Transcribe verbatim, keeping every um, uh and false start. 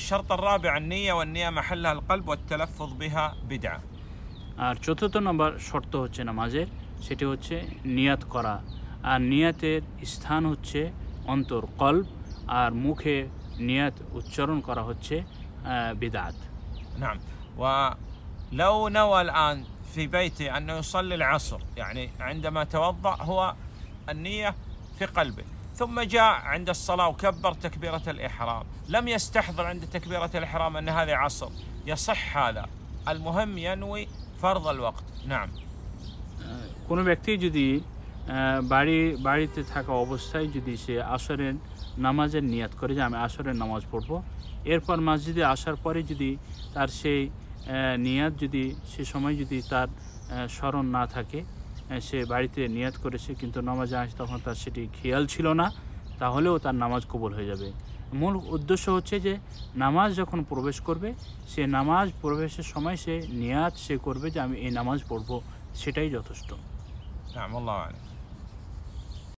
الشرط الرابع النية والنية محلها القلب والتلفظ بها بدعة. আর চতুর্থ নম্বর শর্ত হচ্ছে নামাজের, সেটি হচ্ছে নিয়াত করা, আর নিয়াতের স্থান হচ্ছে অন্তর কলব, আর মুখে নিয়াত উচ্চারণ করা হচ্ছে বিদআত। نعم. ولو نوى الآن في بيته أنه يصلي العصر، يعني عندما توضأ هو النية في قلبه، ثم جاء عند الصلاة وكبر تكبيرة الإحرام، لم يستحضر عند تكبيرة الإحرام أن هذه عصر، يصح هذا، المهم ينوي فرض الوقت. نعم. কোনো ব্যক্তি যদি বাড়ি বাড়িতে থাকা অবস্থায় যদি সে আসরের নামাজের নিয়াত করে যে আমি আসরের নামাজ পড়ব, এরপর মসজিদে আসার পরে যদি তার সেই নিয়াত যদি সে সময় যদি তার স্মরণ না থাকে, সে বাড়িতে নিয়াত করেছে কিন্তু নামাজে আসে তখন তার সেটি খেয়াল ছিল না, তাহলেও তার নামাজ কবুল হয়ে যাবে। মূল উদ্দেশ্য হচ্ছে যে নামাজ যখন প্রবেশ করবে, সে নামাজ প্রবেশের সময় সে নিয়াত সে করবে যে আমি এই নামাজ পড়ব, সেটাই যথেষ্ট। نعم والله أعلم.